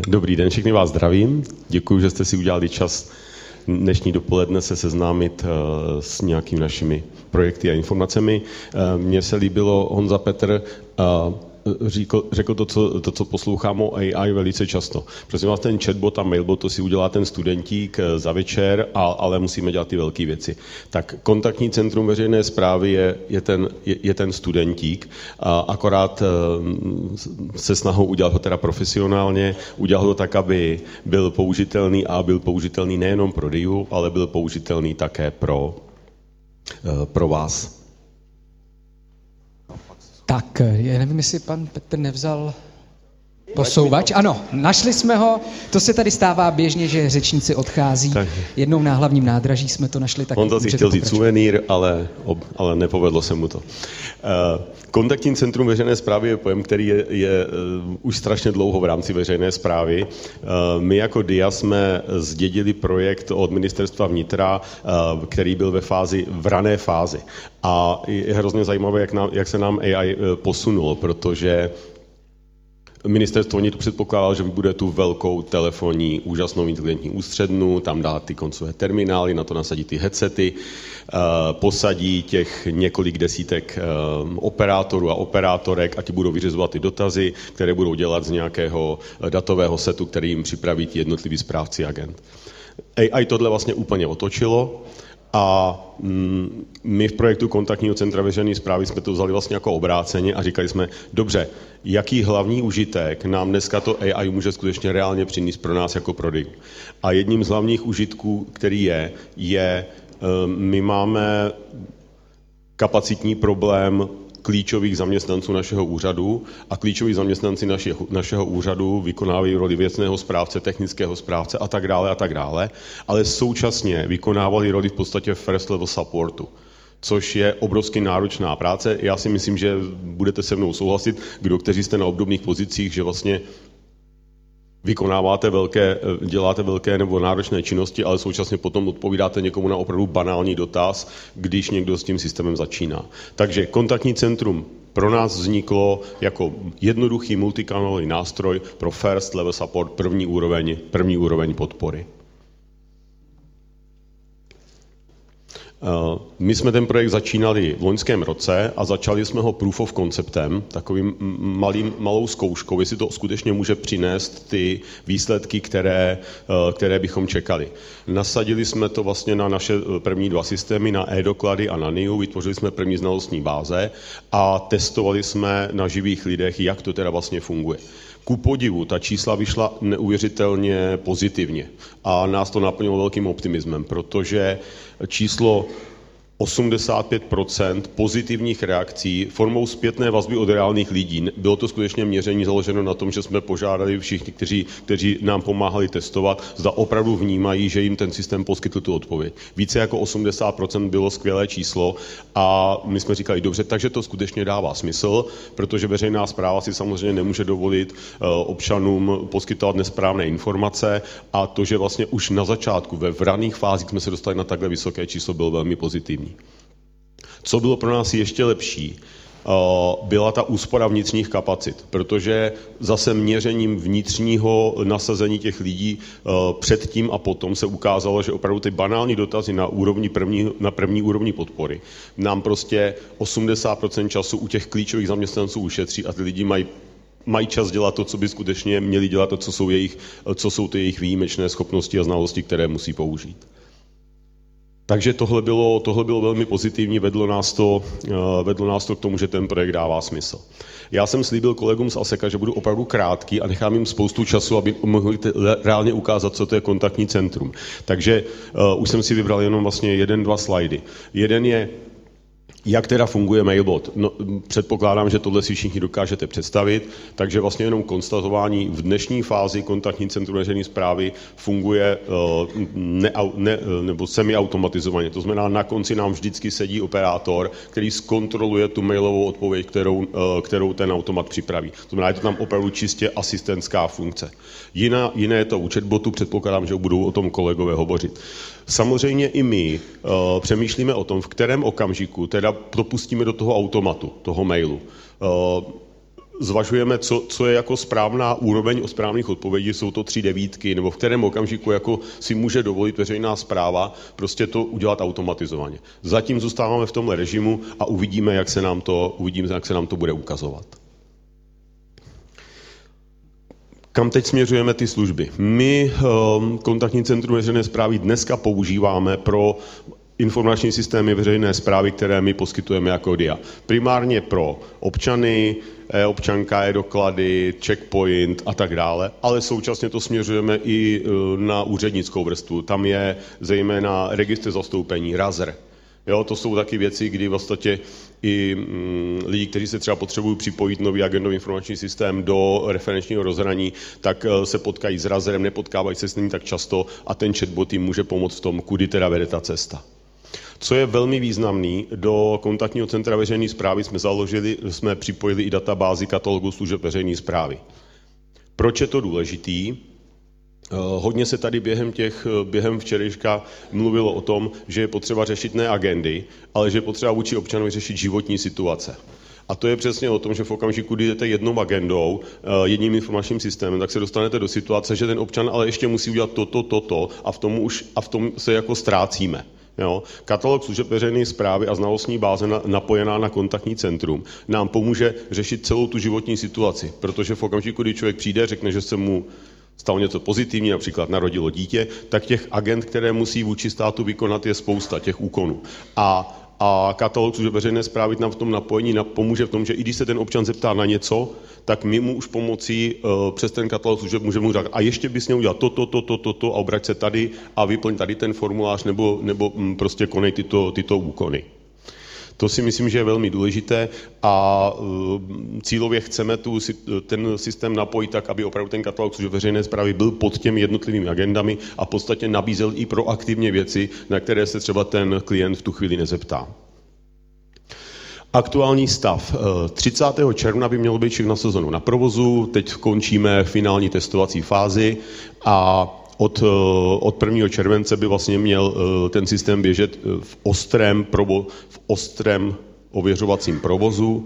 Dobrý den, všechny vás zdravím. Děkuji, že jste si udělali čas dnešní dopoledne se seznámit s nějakými našimi projekty a informacemi. Mně se líbilo, Honza Petr řekl to, co poslouchám o AI velice často. Prosím vás, ten chatbot a mailbot, to si udělá ten studentík za večer, ale musíme dělat ty velké věci. Tak kontaktní centrum veřejné správy je ten studentík, akorát se snahou udělat ho teda profesionálně, udělat ho tak, aby byl použitelný a byl použitelný nejenom pro DIU, ale byl použitelný také pro vás. Tak, já nevím, jestli pan Petr nevzal posouvač. Ano, našli jsme ho. To se tady stává běžně, že řečníci odchází. Tak. Jednou na hlavním nádraží jsme to našli. On to si chtěl vzít suvenýr, ale nepovedlo se mu to. Kontaktní centrum veřejné správy je pojem, který je už strašně dlouho v rámci veřejné správy. My jako DIA jsme zdědili projekt od ministerstva vnitra, který byl v rané fázi. A je hrozně zajímavé, jak se nám AI posunulo, protože ministerstvo vnitra předpokládalo, že vybude tu velkou telefonní, úžasnou inteligentní ústřednu, tam dá ty koncové terminály, na to nasadí ty headsety, posadí těch několik desítek operátorů a operátorek a ti budou vyřizovat ty dotazy, které budou dělat z nějakého datového setu, který jim připraví ti jednotliví správci agent. AI tohle vlastně úplně otočilo. A my v projektu kontaktního centra veřejné správy jsme to vzali vlastně jako obráceně a říkali jsme, dobře, jaký hlavní užitek nám dneska to AI může skutečně reálně přinést pro nás jako pro DIU. A jedním z hlavních užitků, který my máme kapacitní problém klíčových zaměstnanců našeho úřadu a klíčoví zaměstnanci našeho úřadu vykonávají roli věcného správce, technického správce a tak dále, ale současně vykonávali roli v podstatě first level supportu, což je obrovsky náročná práce. Já si myslím, že budete se mnou souhlasit, kteří jste na obdobných pozicích, že vlastně děláte velké nebo náročné činnosti, ale současně potom odpovídáte někomu na opravdu banální dotaz, když někdo s tím systémem začíná. Takže kontaktní centrum pro nás vzniklo jako jednoduchý multikanálový nástroj pro first level support, první úroveň podpory. My jsme ten projekt začínali v loňském roce a začali jsme ho proof of conceptem, takovým malou zkouškou, jestli to skutečně může přinést ty výsledky, které bychom čekali. Nasadili jsme to vlastně na naše první dva systémy, na e-doklady a na NIU, vytvořili jsme první znalostní báze a testovali jsme na živých lidech, jak to teda vlastně funguje. Ku podivu, ta čísla vyšla neuvěřitelně pozitivně a nás to naplnilo velkým optimismem, protože číslo 85% pozitivních reakcí formou zpětné vazby od reálných lidí. Bylo to skutečně měření založeno na tom, že jsme požádali všichni, kteří nám pomáhali testovat, zda opravdu vnímají, že jim ten systém poskytl tu odpověď. Více jako 80% bylo skvělé číslo a my jsme říkali, dobře, takže to skutečně dává smysl, protože veřejná správa si samozřejmě nemůže dovolit občanům poskytovat nesprávné informace a to, že vlastně už na začátku, v raných fázích jsme se dostali na takhle vysoké číslo, bylo velmi pozitivní. Co bylo pro nás ještě lepší, byla ta úspora vnitřních kapacit, protože zase měřením vnitřního nasazení těch lidí předtím a potom se ukázalo, že opravdu ty banální dotazy na první úrovni podpory nám prostě 80% času u těch klíčových zaměstnanců ušetří a ty lidi mají čas dělat to, co by skutečně měli dělat, co jsou ty jejich výjimečné schopnosti a znalosti, které musí použít. Takže tohle bylo velmi pozitivní, vedlo nás to k tomu, že ten projekt dává smysl. Já jsem slíbil kolegům z ASEKA, že budu opravdu krátký a nechám jim spoustu času, aby mohli reálně ukázat, co to je kontaktní centrum. Takže už jsem si vybral jenom vlastně 1-2 slajdy. Jeden je, jak teda funguje mailbot. No, předpokládám, že tohle si všichni dokážete představit, takže vlastně jenom konstatování v dnešní fázi kontaktní centrum veřejné správy funguje nebo semiautomatizovaně. To znamená, na konci nám vždycky sedí operátor, který zkontroluje tu mailovou odpověď, kterou ten automat připraví. To znamená, je to tam opravdu čistě asistentská funkce. Jiné je to u chatbotu, předpokládám, že budou o tom kolegové hovořit. Samozřejmě i my přemýšlíme o tom, v kterém okamžiku teda propustíme do toho automatu, toho mailu. zvažujeme, co je jako správná úroveň správných odpovědí, jsou to 3 devítky, nebo v kterém okamžiku jako si může dovolit veřejná správa prostě to udělat automatizovaně. Zatím zůstáváme v tomhle režimu a uvidíme, jak se nám to bude ukazovat. Kam teď směřujeme ty služby? My kontaktní centrum veřejné správy dneska používáme pro informační systémy veřejné správy, které my poskytujeme jako DIA. Primárně pro občany, občanka, doklady, checkpoint a tak dále, ale současně to směřujeme i na úřednickou vrstvu. Tam je zejména registr zastoupení, RAZR. Jo, to jsou taky věci, kdy vlastně i lidi, kteří se třeba potřebují připojit nový agendový informační systém do referenčního rozhraní, tak se potkají s RAZRem, nepotkávají se s ním tak často a ten chatbot jim může pomoct v tom, kudy teda vede ta cesta. Co je velmi významný, do kontaktního centra veřejné správy jsme připojili i databázi katalogu služeb veřejné správy. Proč je to důležitý? Hodně se tady během včerejška mluvilo o tom, že je potřeba řešit ne agendy, ale že je potřeba vůči občanovi řešit životní situace. A to je přesně o tom, že v okamžiku, kdy jdete jednou agendou, jedním informačním systémem, tak se dostanete do situace, že ten občan ale ještě musí udělat toto a v tom se jako ztrácíme. Jo? Katalog služeb veřejné správy a znalostní báze napojená na kontaktní centrum nám pomůže řešit celou tu životní situaci, protože v okamžiku, kdy člověk přijde, řekne, že se mu stalo něco pozitivní, například narodilo dítě, tak těch agent, které musí vůči státu vykonat, je spousta těch úkonů. A katalog služeb veřejné správy nám v tom napojení pomůže v tom, že i když se ten občan zeptá na něco, tak my mu už pomocí přes ten katalog služeb můžeme mu říct, a ještě bys měl udělat toto a obrať se tady a vyplň tady ten formulář nebo prostě konej tyto úkony. To si myslím, že je velmi důležité a cílově chceme ten systém napojit tak, aby opravdu ten katalog služeb veřejné správy byl pod těmi jednotlivými agendami a v podstatě nabízel i proaktivně věci, na které se třeba ten klient v tu chvíli nezeptá. Aktuální stav. 30. června by mělo být všechno nasazeno na provozu, teď končíme finální testovací fázi a od 1. července by vlastně měl ten systém běžet v ostrém ověřovacím provozu.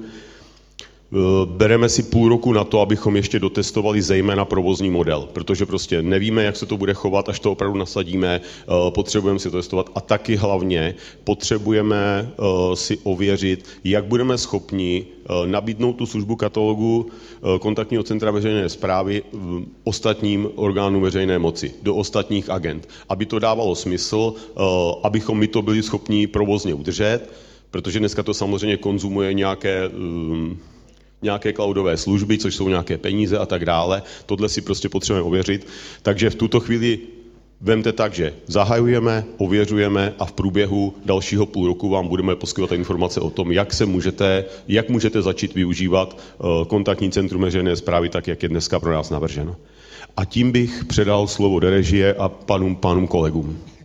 Bereme si půl roku na to, abychom ještě dotestovali zejména provozní model, protože prostě nevíme, jak se to bude chovat, až to opravdu nasadíme, potřebujeme si to testovat a taky hlavně potřebujeme si ověřit, jak budeme schopni nabídnout tu službu katalogu kontaktního centra veřejné správy ostatním orgánům veřejné moci, do ostatních agent, aby to dávalo smysl, abychom my to byli schopni provozně udržet, protože dneska to samozřejmě konzumuje nějaké cloudové služby, což jsou nějaké peníze a tak dále. Tohle si prostě potřebujeme ověřit. Takže v tuto chvíli vemte tak, že zahajujeme, ověřujeme a v průběhu dalšího půl roku vám budeme poskytovat informace o tom, jak můžete začít využívat kontaktní centrum veřejné správy tak, jak je dneska pro nás navrženo. A tím bych předal slovo do režie a pánům kolegům.